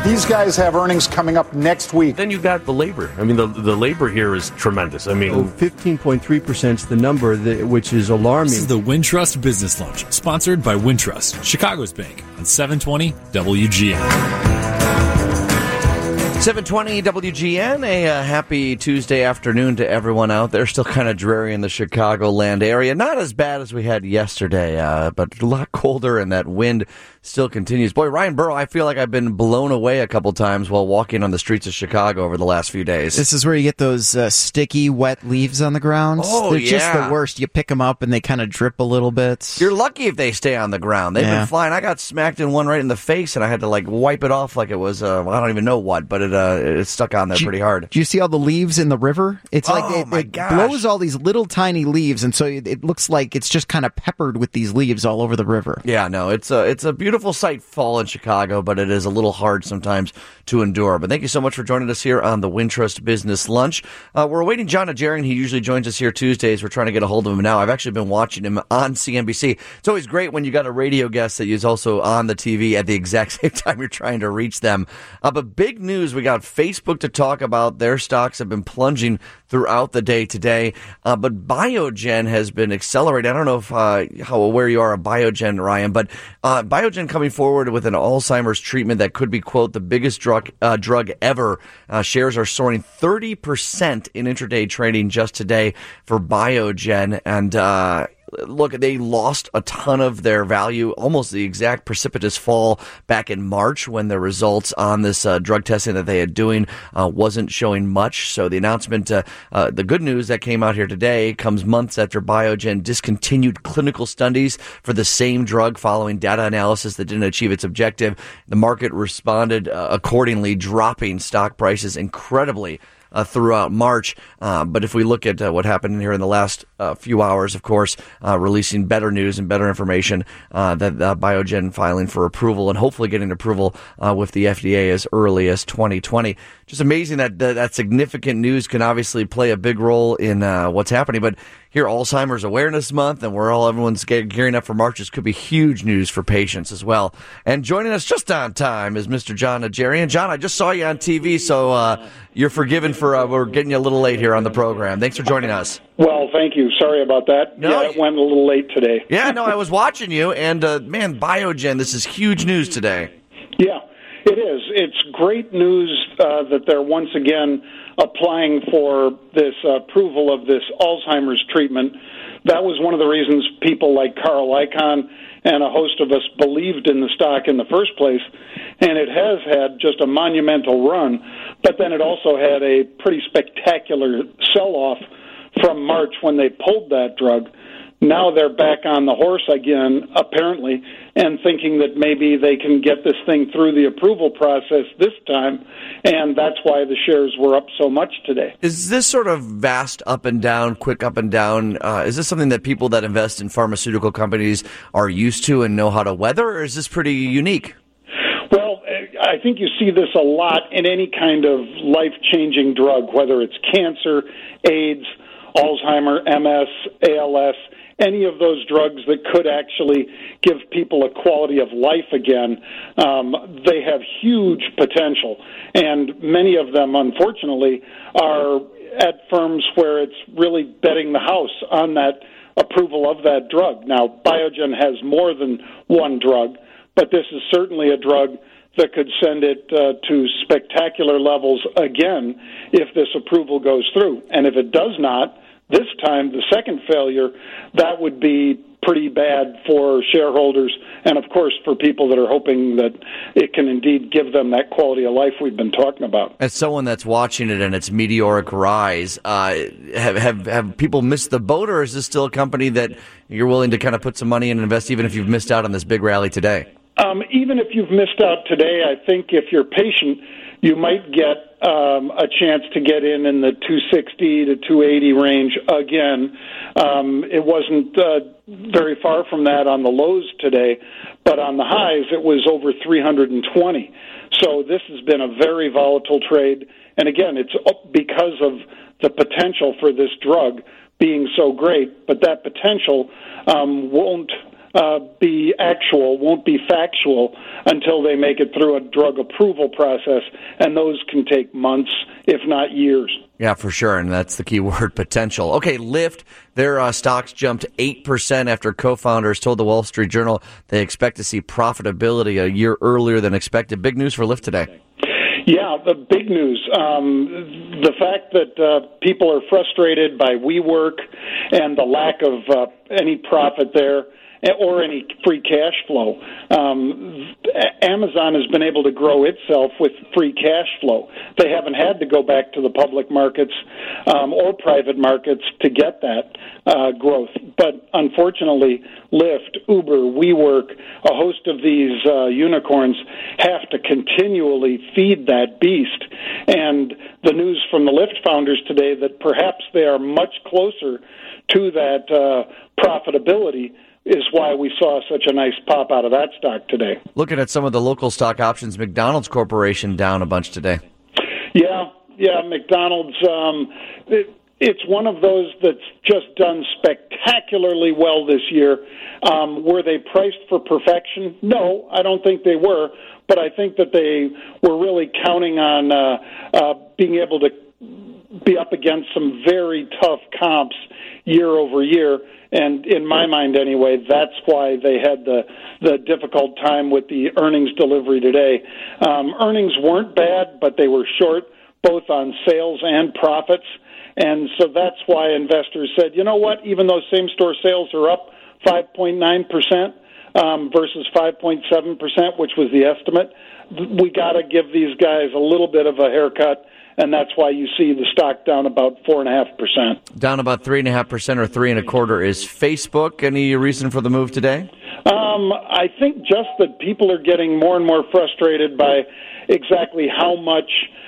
These guys have earnings coming up next week. Then you got the labor. I mean, the labor here is tremendous. I mean, 15.3% is the number, which is alarming. This is the Wintrust Business Lunch, sponsored by Wintrust, Chicago's bank, on 720 WGN. 720 WGN, a happy Tuesday afternoon to everyone out there. Still kind of dreary in the Chicagoland area. Not as bad as we had yesterday, but a lot colder, and that wind still continues. Boy, Ryan Burrow, I feel like I've been blown away a couple times while walking on the streets of Chicago over the last few days. This is where you get those sticky, wet leaves on the ground. Oh, They're yeah. just the worst. You pick them up and they kind of drip a little bit. You're lucky if they stay on the ground. They've been flying. I got smacked in one right in the face, and I had to wipe it off like it was, I don't even know what, but it stuck on there pretty hard. Do you see all the leaves in the river? It's like it blows all these little tiny leaves, and so it looks like it's just kind of peppered with these leaves all over the river. Yeah, no, it's a beautiful sight, fall in Chicago, but it is a little hard sometimes to endure. But thank you so much for joining us here on the Wintrust Business Lunch. We're awaiting John Najarian. He usually joins us here Tuesdays. We're trying to get a hold of him now. I've actually been watching him on CNBC. It's always great when you got a radio guest that is also on the TV at the exact same time you're trying to reach them. But big news, we got Facebook to talk about. Their stocks have been plunging throughout the day today. But Biogen has been accelerating. I don't know if how aware you are of Biogen, Ryan, but Biogen coming forward with an Alzheimer's treatment that could be, quote, the biggest drug ever. Shares are soaring 30% in intraday trading just today for Biogen. And look, they lost a ton of their value, almost the exact precipitous fall back in March when the results on this drug testing that they had doing wasn't showing much. So the announcement, the good news that came out here today comes months after Biogen discontinued clinical studies for the same drug following data analysis that didn't achieve its objective. The market responded accordingly, dropping stock prices incredibly throughout March. But if we look at what happened here in the last few hours, of course, releasing better news and better information that Biogen filing for approval and hopefully getting approval with the FDA as early as 2020. Just amazing that significant news can obviously play a big role in what's happening. But here, Alzheimer's Awareness Month, and everyone's gearing up for March. This could be huge news for patients as well. And joining us just on time is Mr. John Najarian. John, I just saw you on TV, so you're forgiven for we're getting you a little late here on the program. Thanks for joining us. Well, thank you. Sorry about that. No, it went a little late today. Yeah, no, I was watching you, and man, Biogen, this is huge news today. Yeah, it is. It's great news that they're once again applying for this approval of this Alzheimer's treatment. That was one of the reasons people like Carl Icahn and a host of us believed in the stock in the first place, and it has had just a monumental run, but then it also had a pretty spectacular sell-off from March when they pulled that drug. Now they're back on the horse again, apparently, and thinking that maybe they can get this thing through the approval process this time, and that's why the shares were up so much today. Is this sort of vast up and down, quick up and down, is this something that people that invest in pharmaceutical companies are used to and know how to weather, or is this pretty unique? Well, I think you see this a lot in any kind of life-changing drug, whether it's cancer, AIDS, Alzheimer, MS, ALS, any of those drugs that could actually give people a quality of life again. They have huge potential, and many of them, unfortunately, are at firms where it's really betting the house on that approval of that drug. Now, Biogen has more than one drug, but this is certainly a drug that could send it to spectacular levels again if this approval goes through. And if it does not, this time, the second failure, that would be pretty bad for shareholders and, of course, for people that are hoping that it can indeed give them that quality of life we've been talking about. As someone that's watching it and its meteoric rise, have people missed the boat, or is this still a company that you're willing to kind of put some money in and invest even if you've missed out on this big rally today? Even if you've missed out today, I think if you're patient, you might get a chance to get in the 260 to 280 range again. It wasn't very far from that on the lows today, but on the highs it was over 320. So this has been a very volatile trade, and again, it's because of the potential for this drug being so great, but that potential won't be actual, won't be factual until they make it through a drug approval process, and those can take months, if not years. Yeah, for sure, and that's the key word, potential. Okay, Lyft, their stocks jumped 8% after co-founders told the Wall Street Journal they expect to see profitability a year earlier than expected. Big news for Lyft today. Yeah, the big news. The fact that people are frustrated by WeWork and the lack of any profit there or any free cash flow. Amazon has been able to grow itself with free cash flow. They haven't had to go back to the public markets or private markets to get that growth. But unfortunately, Lyft, Uber, WeWork, a host of these unicorns have to continually feed that beast. And the news from the Lyft founders today that perhaps they are much closer to that profitability is why we saw such a nice pop out of that stock today. Looking at some of the local stock options, McDonald's Corporation down a bunch today. Yeah, McDonald's, it's one of those that's just done spectacularly well this year. Were they priced for perfection? No, I don't think they were, but I think that they were really counting on being able to be up against some very tough comps year over year. And in my mind, anyway, that's why they had the difficult time with the earnings delivery today. Earnings weren't bad, but they were short both on sales and profits. And so that's why investors said, you know what, even though same-store sales are up 5.9% versus 5.7%, which was the estimate, we got to give these guys a little bit of a haircut. And that's why you see the stock down about 4.5%. Down about 3.5% or 3.25% is Facebook. Any reason for the move today? I think just that people are getting more and more frustrated by exactly how much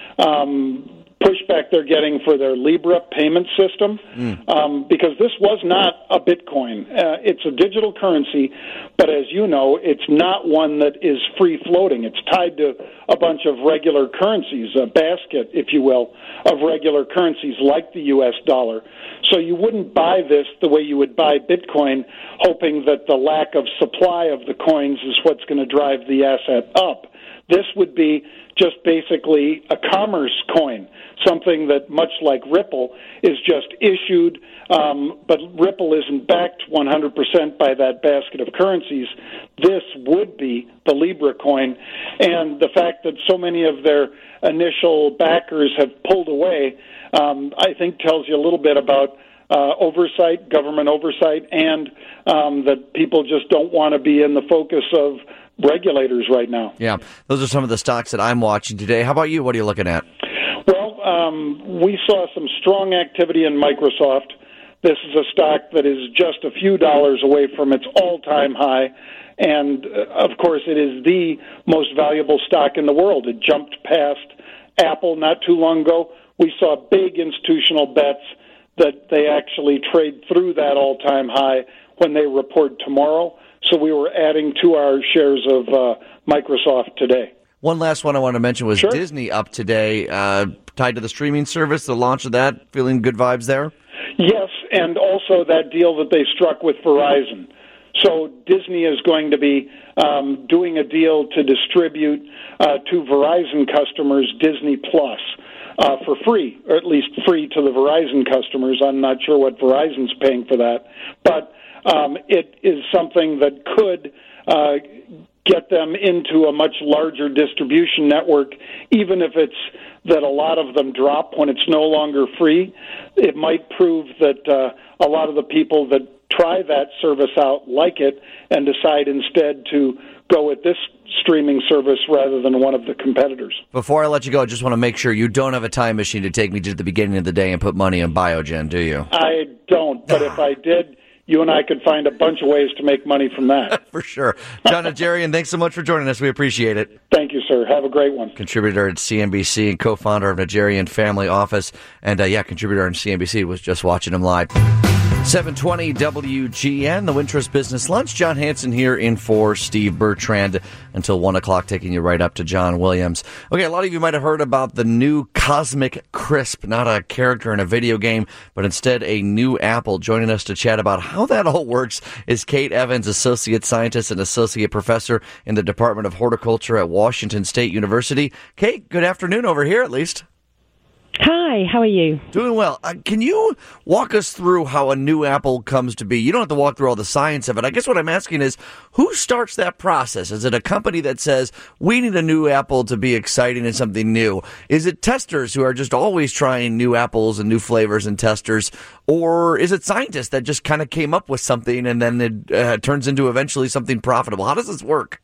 pushback they're getting for their Libra payment system, because this was not a Bitcoin. It's a digital currency, but as you know, it's not one that is free-floating. It's tied to a bunch of regular currencies, a basket, if you will, of regular currencies like the U.S. dollar. So you wouldn't buy this the way you would buy Bitcoin, hoping that the lack of supply of the coins is what's going to drive the asset up. This would be just basically a commerce coin, something that, much like Ripple, is just issued, but Ripple isn't backed 100% by that basket of currencies. This would be the Libra coin, and the fact that so many of their initial backers have pulled away, I think tells you a little bit about oversight, government oversight, and that people just don't want to be in the focus of regulators right now. Yeah, those are some of the stocks that I'm watching today. How about you? What are you looking at? Well, we saw some strong activity in Microsoft. This is a stock that is just a few dollars away from its all-time high, and of course it is the most valuable stock in the world. It jumped past Apple not too long ago. We saw big institutional bets that they actually trade through that all-time high when they report tomorrow. So we were adding to our shares of Microsoft today. One last one I want to mention was Sure. Disney up today, tied to the streaming service, the launch of that. Feeling good vibes there? Yes, and also that deal that they struck with Verizon. So Disney is going to be doing a deal to distribute to Verizon customers Disney Plus for free, or at least free to the Verizon customers. I'm not sure what Verizon's paying for that, but it is something that could get them into a much larger distribution network, even if it's that a lot of them drop when it's no longer free. It might prove that a lot of the people that try that service out like it and decide instead to go with this streaming service rather than one of the competitors. Before I let you go, I just want to make sure you don't have a time machine to take me to the beginning of the day and put money in Biogen, do you? I don't, but if I did, you and I could find a bunch of ways to make money from that. For sure. John Najarian, thanks so much for joining us. We appreciate it. Thank you, sir. Have a great one. Contributor at CNBC and co-founder of Najarian Family Office. And, contributor on CNBC, was just watching him live. 720 WGN, the Wintrust Business Lunch. John Hanson here in for Steve Bertrand until 1 o'clock, taking you right up to John Williams. Okay, a lot of you might have heard about the new Cosmic Crisp, not a character in a video game, but instead a new apple. Joining us to chat about how that all works is Kate Evans, Associate Scientist and Associate Professor in the Department of Horticulture at Washington State University. Kate, good afternoon over here at least. Hi, how are you? Doing well. Can you walk us through how a new apple comes to be? You don't have to walk through all the science of it. I guess what I'm asking is, who starts that process? Is it a company that says, we need a new apple to be exciting and something new? Is it testers who are just always trying new apples and new flavors and testers? Or is it scientists that just kind of came up with something and then it turns into eventually something profitable? How does this work?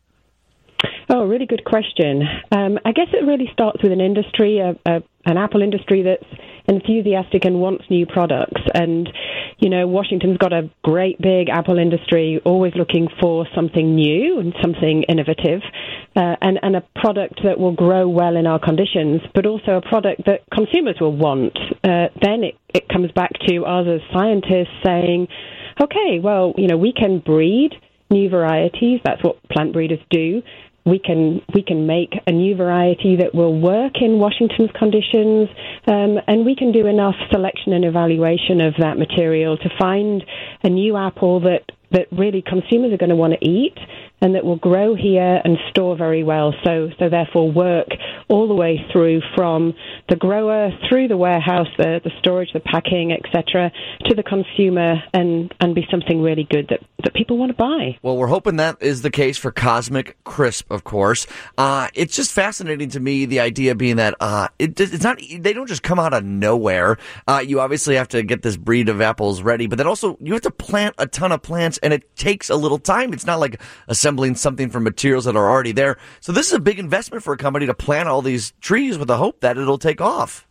Oh, really good question. I guess it really starts with an industry, an apple industry that's enthusiastic and wants new products. And, you know, Washington's got a great big apple industry, always looking for something new and something innovative, and a product that will grow well in our conditions, but also a product that consumers will want. Then it comes back to us as scientists saying, okay, well, you know, we can breed new varieties. That's what plant breeders do. We can make a new variety that will work in Washington's conditions, and we can do enough selection and evaluation of that material to find a new apple that really consumers are going to want to eat and that will grow here and store very well. So therefore work all the way through from the grower through the warehouse, the storage, the packing, etc., to the consumer and be something really good that people want to buy. Well, we're hoping that is the case for Cosmic Crisp, of course. It's just fascinating to me, the idea being that it's not, they don't just come out of nowhere. You obviously have to get this breed of apples ready, but then also you have to plant a ton of plants, and it takes a little time. It's not like assembling something from materials that are already there. So this is a big investment for a company to plant all these trees with the hope that it'll take off.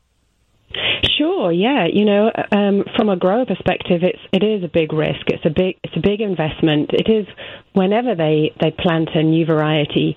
Sure, yeah. You know, from a grower perspective, it is a big risk. It's a big investment. It is whenever they plant a new variety.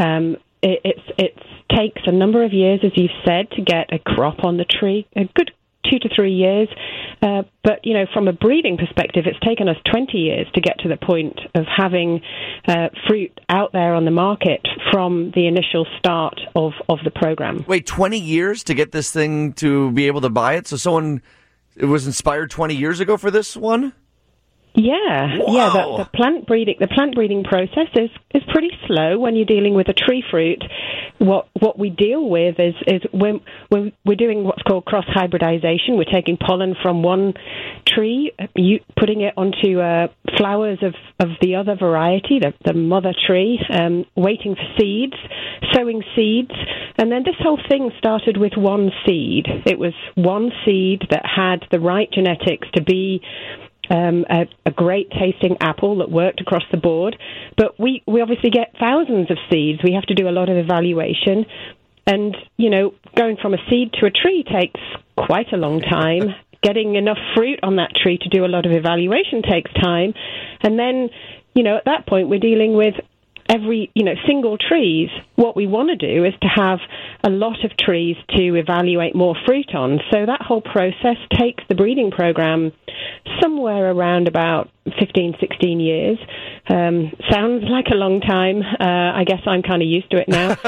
It takes a number of years, as you've said, to get a crop on the tree. A good 2 to 3 years. But, you know, from a breeding perspective, it's taken us 20 years to get to the point of having fruit out there on the market from the initial start of the program. Wait, 20 years to get this thing to be able to buy it? So someone was inspired 20 years ago for this one? Yeah, wow. Yeah. The plant breeding process is pretty slow when you're dealing with a tree fruit. What we deal with is when we're doing what's called cross hybridization. We're taking pollen from one tree, putting it onto flowers of the other variety, the mother tree, waiting for seeds, sowing seeds, and then this whole thing started with one seed. It was one seed that had the right genetics to be a great tasting apple that worked across the board. But we obviously get thousands of seeds. We have to do a lot of evaluation. And, you know, going from a seed to a tree takes quite a long time. Getting enough fruit on that tree to do a lot of evaluation takes time. And then, you know, at that point we're dealing with single trees. What we want to do is to have a lot of trees to evaluate more fruit on. So that whole process takes the breeding program somewhere around about 15, 16 years. Sounds like a long time. I guess I'm kind of used to it now.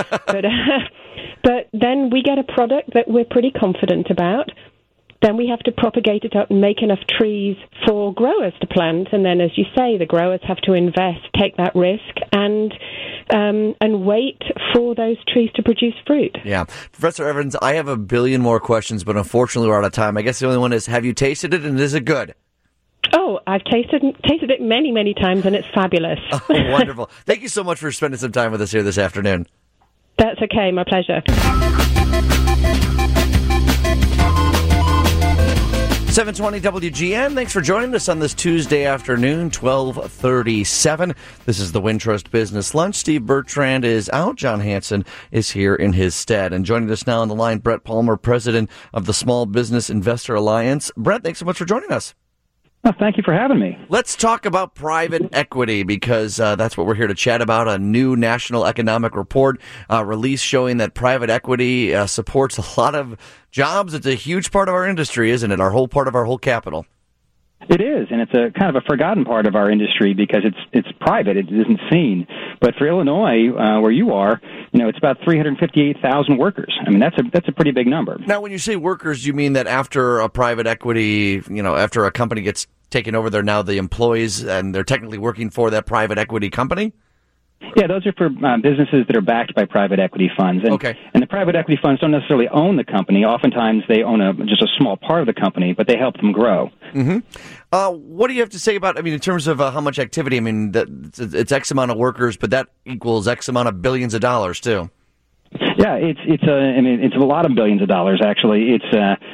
But then we get a product that we're pretty confident about. Then we have to propagate it up and make enough trees for growers to plant. And then, as you say, the growers have to invest, take that risk, and wait for those trees to produce fruit. Yeah. Professor Evans, I have a billion more questions, but unfortunately we're out of time. I guess the only one is, have you tasted it, and is it good? Oh, I've tasted it many, many times, and it's fabulous. Oh, wonderful. Thank you so much for spending some time with us here this afternoon. That's okay. My pleasure. 720 WGN. Thanks for joining us on this Tuesday afternoon, 12:37. This is the Wintrust Business Lunch. Steve Bertrand is out. John Hanson is here in his stead. And joining us now on the line, Brett Palmer, president of the Small Business Investor Alliance. Brett, thanks so much for joining us. Well, thank you for having me. Let's talk about private equity, because that's what we're here to chat about. A new national economic report released showing that private equity supports a lot of jobs. It's a huge part of our industry, isn't it? Our whole part of our whole capital. It is, and it's a kind of a forgotten part of our industry because it's private. It isn't seen. But for Illinois, where you are, it's about 358,000 workers. I mean, that's a pretty big number. Now, when you say workers, you mean that after a private equity, after a company gets taken over, they're now the employees and they're technically working for that private equity company? Yeah, those are for businesses that are backed by private equity funds. And, okay. And the private equity funds don't necessarily own the company. Oftentimes they own just a small part of the company, but they help them grow. Mm-hmm. What do you have to say about, in terms of how much activity? It's X amount of workers, but that equals X amount of billions of dollars, too. Yeah, it's a lot of billions of dollars actually. It's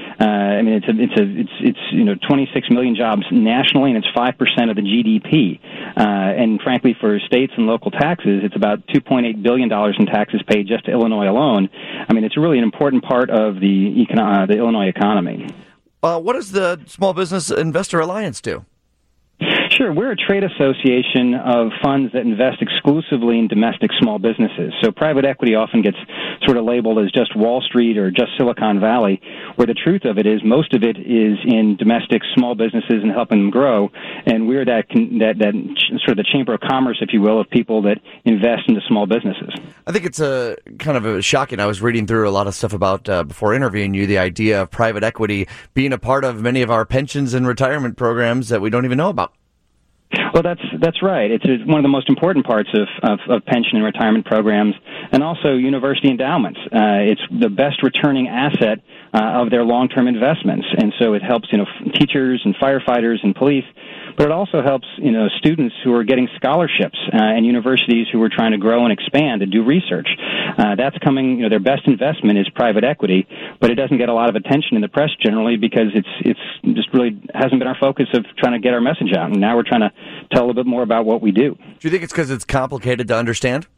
26 million jobs nationally, and it's 5% of the GDP. And frankly, for states and local taxes, it's about $2.8 billion in taxes paid just to Illinois alone. It's really an important part of the Illinois economy. What does the Small Business Investor Alliance do? Sure. We're a trade association of funds that invest exclusively in domestic small businesses. So private equity often gets sort of labeled as just Wall Street or just Silicon Valley, where the truth of it is most of it is in domestic small businesses and helping them grow. And we're that sort of the chamber of commerce, if you will, of people that invest into small businesses. I think it's kind of shocking. I was reading through a lot of stuff about, before interviewing you, the idea of private equity being a part of many of our pensions and retirement programs that we don't even know about. Well, that's right. It's one of the most important parts of pension and retirement programs, and also university endowments. It's the best returning asset of their long-term investments, and so it helps teachers and firefighters and police. But it also helps students who are getting scholarships and universities who are trying to grow and expand and do research. That's coming. Their best investment is private equity, but it doesn't get a lot of attention in the press generally because it's just really hasn't been our focus of trying to get our message out. And now we're trying to tell a little bit more about what we do. Do you think it's because it's complicated to understand?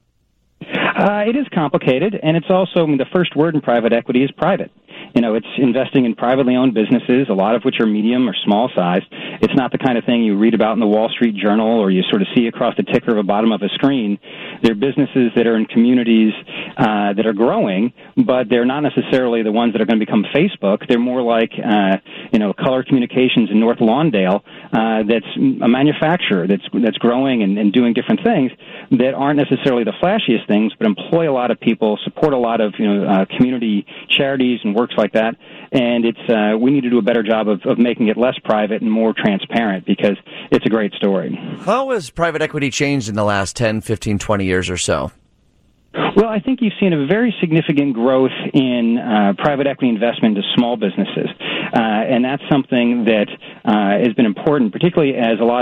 It is complicated, and it's also the first word in private equity is private. It's investing in privately owned businesses, a lot of which are medium or small sized. It's not the kind of thing you read about in the Wall Street Journal or you sort of see across the ticker of the bottom of a screen. They're businesses that are in communities that are growing, but they're not necessarily the ones that are going to become Facebook. They're more like, Color Communications in North Lawndale, that's a manufacturer that's growing and doing different things that aren't necessarily the flashiest things, but employ a lot of people, support a lot of community charities and works like that. And we need to do a better job of making it less private and more transparent because it's a great story. How has private equity changed in the last 10, 15, 20 years or so? Well, I think you've seen a very significant growth in private equity investment into small businesses, and that's something that has been important, particularly as a lot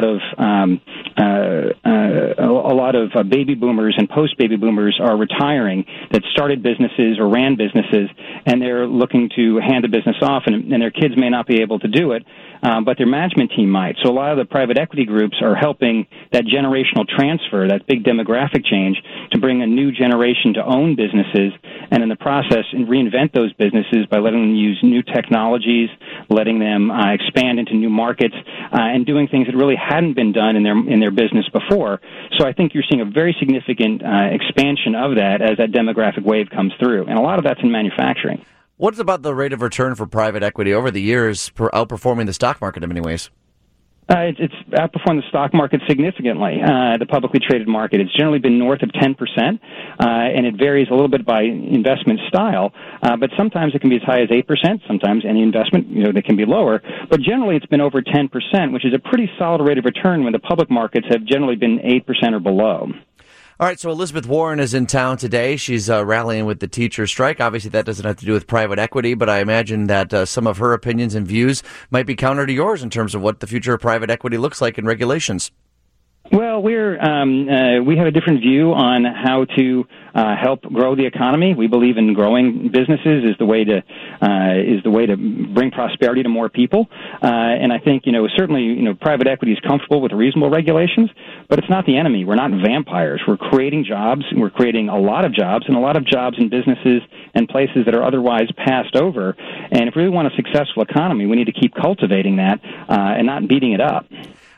of baby boomers and post-baby boomers are retiring that started businesses or ran businesses, and they're looking to hand the business off, and their kids may not be able to do it, but their management team might. So a lot of the private equity groups are helping that generational transfer, that big demographic change, to bring a new generation to own businesses, and in the process reinvent those businesses by letting them use new technologies, letting them expand into new markets, and doing things that really hadn't been done in their business before. So I think you're seeing a very significant expansion of that as that demographic wave comes through, and a lot of that's in manufacturing. What's about the rate of return for private equity over the years outperforming the stock market in many ways? It's outperformed the stock market significantly, the publicly traded market. It's generally been north of 10%, and it varies a little bit by investment style, but sometimes it can be as high as 8%, sometimes any investment, that can be lower, but generally it's been over 10%, which is a pretty solid rate of return when the public markets have generally been 8% or below. All right, so Elizabeth Warren is in town today. She's rallying with the teacher strike. Obviously, that doesn't have to do with private equity, but I imagine that some of her opinions and views might be counter to yours in terms of what the future of private equity looks like in regulations. Well, we have a different view on how to help grow the economy. We believe in growing businesses is the way to bring prosperity to more people. And I think certainly private equity is comfortable with reasonable regulations, but it's not the enemy. We're not vampires. We're creating jobs. We're creating a lot of jobs, and a lot of jobs in businesses and places that are otherwise passed over. And if we really want a successful economy, we need to keep cultivating that and not beating it up.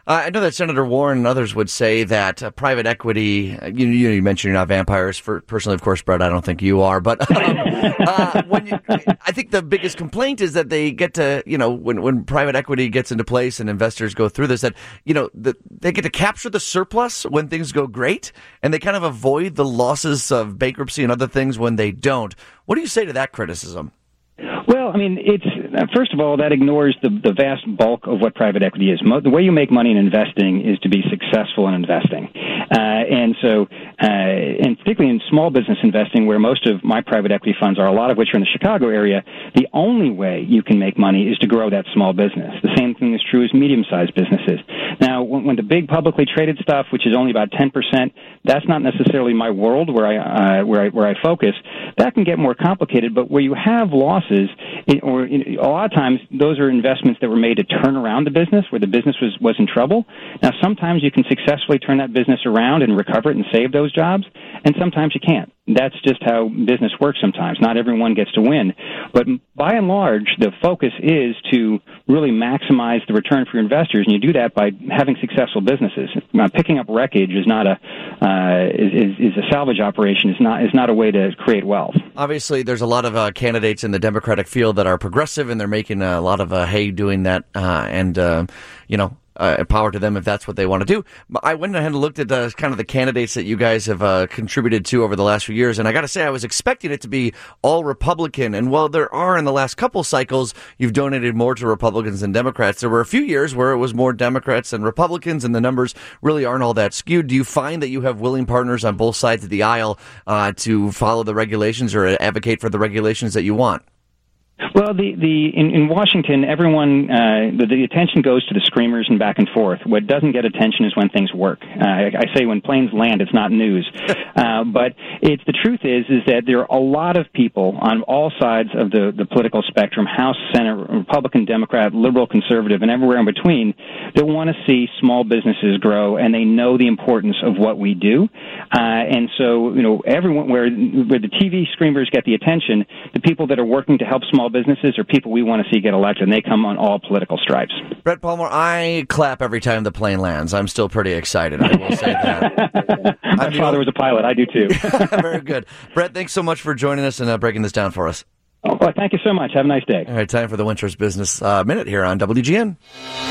I know that Senator Warren and others would say that private equity, you mentioned you're not vampires. Personally, of course, Brett, I don't think you are. But I think the biggest complaint is that they get to, when private equity gets into place and investors go through this, that, they get to capture the surplus when things go great, and they kind of avoid the losses of bankruptcy and other things when they don't. What do you say to that criticism? Well, it's first of all, that ignores the vast bulk of what private equity is. The way you make money in investing is to be successful in investing. And particularly in small business investing, where most of my private equity funds are, a lot of which are in the Chicago area, the only way you can make money is to grow that small business. The same thing is true as medium-sized businesses. Now, when the big publicly traded stuff, which is only about 10%, that's not necessarily my world where I focus. That can get more complicated, but where you have losses, a lot of times those are investments that were made to turn around the business, where the business was in trouble. Now, sometimes you can successfully turn that business around and recover it and save those jobs, and sometimes you can't. That's just how business works sometimes. Not everyone gets to win. But by and large, the focus is to really maximize the return for your investors, and you do that by having successful businesses. Picking up wreckage is not a salvage operation. Is not a way to create wealth. Obviously, there's a lot of candidates in the Democratic field that are progressive, and they're making a lot of hay doing that, power to them if that's what they want to do. I went ahead and looked at kind of the candidates that you guys have contributed to over the last few years, and I got to say I was expecting it to be all Republican. And while there are in the last couple cycles, you've donated more to Republicans than Democrats, there were a few years where it was more Democrats than Republicans, and the numbers really aren't all that skewed. Do you find that you have willing partners on both sides of the aisle to follow the regulations or advocate for the regulations that you want? Well, in Washington, everyone the attention goes to the screamers and back and forth. What doesn't get attention is when things work. I say when planes land, it's not news. But the truth is that there are a lot of people on all sides of the political spectrum, House, Senate, Republican, Democrat, liberal, conservative, and everywhere in between, that want to see small businesses grow, and they know the importance of what we do. And so, everyone where the TV screamers get the attention, the people that are working to help small businesses are people we want to see get elected, and they come on all political stripes. Brett Palmer, I clap every time the plane lands. I'm still pretty excited, I will say that. My father was a pilot. I do too. Very good. Brett, thanks so much for joining us and breaking this down for us. Oh, well, thank you so much. Have a nice day. All right, time for the Wintrust Business Minute here on WGN.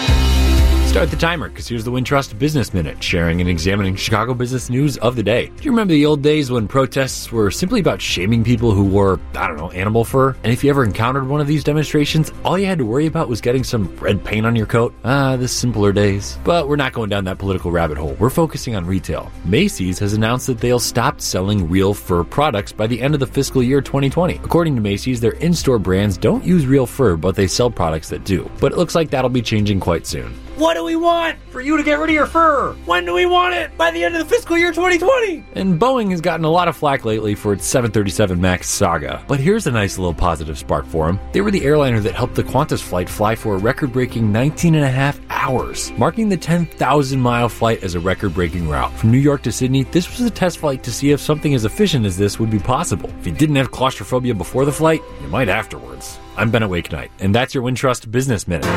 Start the timer, because here's the Wintrust Business Minute, sharing and examining Chicago business news of the day. Do you remember the old days when protests were simply about shaming people who wore, animal fur? And if you ever encountered one of these demonstrations, all you had to worry about was getting some red paint on your coat? The simpler days. But we're not going down that political rabbit hole. We're focusing on retail. Macy's has announced that they'll stop selling real fur products by the end of the fiscal year 2020. According to Macy's, their in-store brands don't use real fur, but they sell products that do. But it looks like that'll be changing quite soon. What do we want? For you to get rid of your fur. When do we want it? By the end of the fiscal year 2020. And Boeing has gotten a lot of flack lately for its 737 MAX saga. But here's a nice little positive spark for them. They were the airliner that helped the Qantas flight fly for a record-breaking 19 and a half hours, marking the 10,000-mile flight as a record-breaking route. From New York to Sydney, this was a test flight to see if something as efficient as this would be possible. If you didn't have claustrophobia before the flight, you might afterwards. I'm Bennett Wakenite, and that's your Wintrust Business Minute.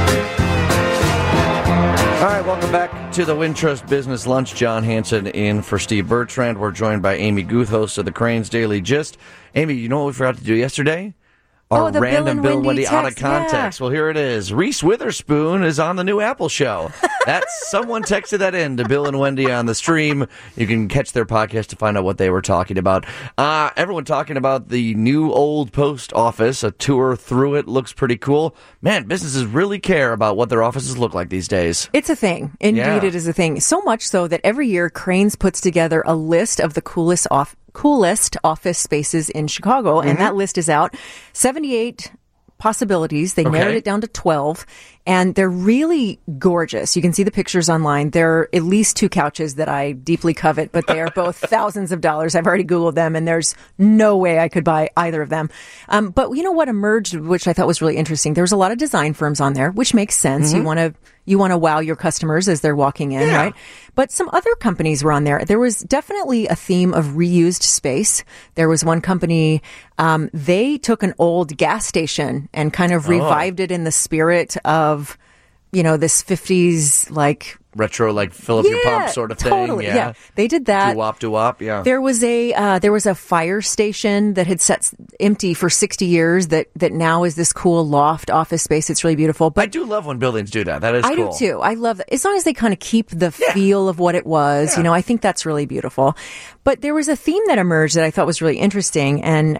All right, welcome back to the Wintrust Business Lunch. John Hanson in for Steve Bertrand. We're joined by Amy Guth, host of the Cranes Daily Gist. Amy, you know what we forgot to do yesterday? Our random Bill and Wendy out of context. Yeah. Well, here it is. Reese Witherspoon is on the new Apple show. Someone texted that in to Bill and Wendy on the stream. You can catch their podcast to find out what they were talking about. Everyone talking about the new old post office. A tour through it looks pretty cool. Man, businesses really care about what their offices look like these days. It's a thing. Indeed, It is a thing. So much so that every year Cranes puts together a list of the coolest office spaces in Chicago, and that list is out. 78 possibilities. They narrowed it down to 12, and they're really gorgeous. You can see the pictures online. There are at least 2 couches that I deeply covet, but they are both thousands of dollars. I've already Googled them, and there's no way I could buy either of them. But you know what emerged, which I thought was really interesting? There was a lot of design firms on there, which makes sense. You want to wow your customers as they're walking in, right? But some other companies were on there. There was definitely a theme of reused space. There was one company, they took an old gas station and kind of revived it in the spirit of this 50s like retro, like fill up your pump sort of thing. Totally. Yeah. They did that. Doo-wop, yeah. There was a fire station that had sat empty for 60 years that now is this cool loft office space. It's really beautiful. But I do love when buildings do that. That is cool. I do too. I love that. As long as they kind of keep the feel of what it was, I think that's really beautiful. But there was a theme that emerged that I thought was really interesting. And,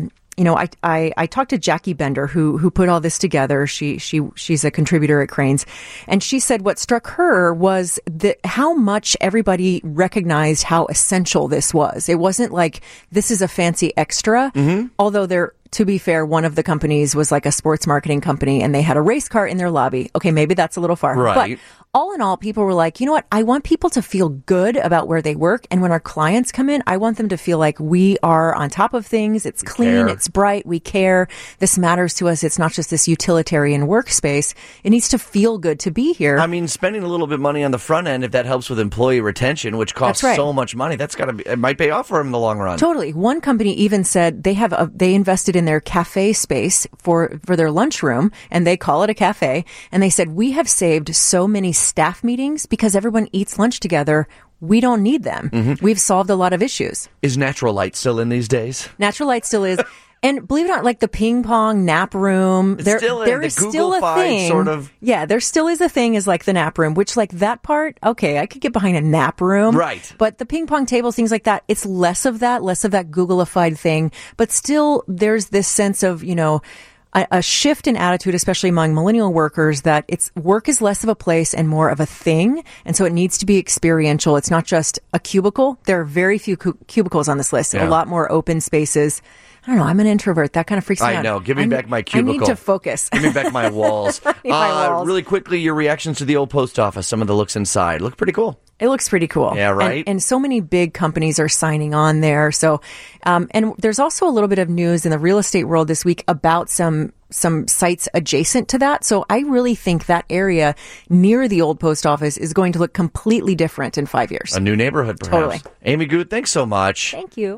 I talked to Jackie Bender, who put all this together. She's a contributor at Crain's, and she said what struck her was that how much everybody recognized how essential this was. It wasn't like this is a fancy extra, although to be fair, one of the companies was like a sports marketing company and they had a race car in their lobby. Okay, maybe that's a little far. Right. But all in all, people were like, you know what? I want people to feel good about where they work. And when our clients come in, I want them to feel like we are on top of things. It's clean. It's bright. We care. This matters to us. It's not just this utilitarian workspace. It needs to feel good to be here. I mean, spending a little bit of money on the front end, if that helps with employee retention, which costs so much money, it might pay off for them in the long run. Totally. One company even said they invested in their cafe space for their lunchroom, and they call it a cafe. And they said, we have saved so many staff meetings because everyone eats lunch together. We don't need them. We've solved a lot of issues. Is Natural Light still in these days? Natural Light still is. And believe it or not, like the ping pong nap room, there is still a thing. Sort of. Yeah, there still is a thing as like the nap room, which like that part, okay, I could get behind a nap room. Right. But the ping pong tables, things like that, it's less of that Googleified thing. But still, there's this sense of, a shift in attitude, especially among millennial workers, that work is less of a place and more of a thing. And so it needs to be experiential. It's not just a cubicle. There are very few cubicles on this list, a lot more open spaces. I don't know. I'm an introvert. That kind of freaks me out. I know. Give me back my cubicle. I need to focus. Give me back my walls. Really quickly, your reactions to the old post office, some of the looks inside. Look pretty cool. It looks pretty cool. Yeah, right? And so many big companies are signing on there. So, and there's also a little bit of news in the real estate world this week about some sites adjacent to that. So I really think that area near the old post office is going to look completely different in 5 years. A new neighborhood, perhaps. Totally. Amy Gut, thanks so much. Thank you.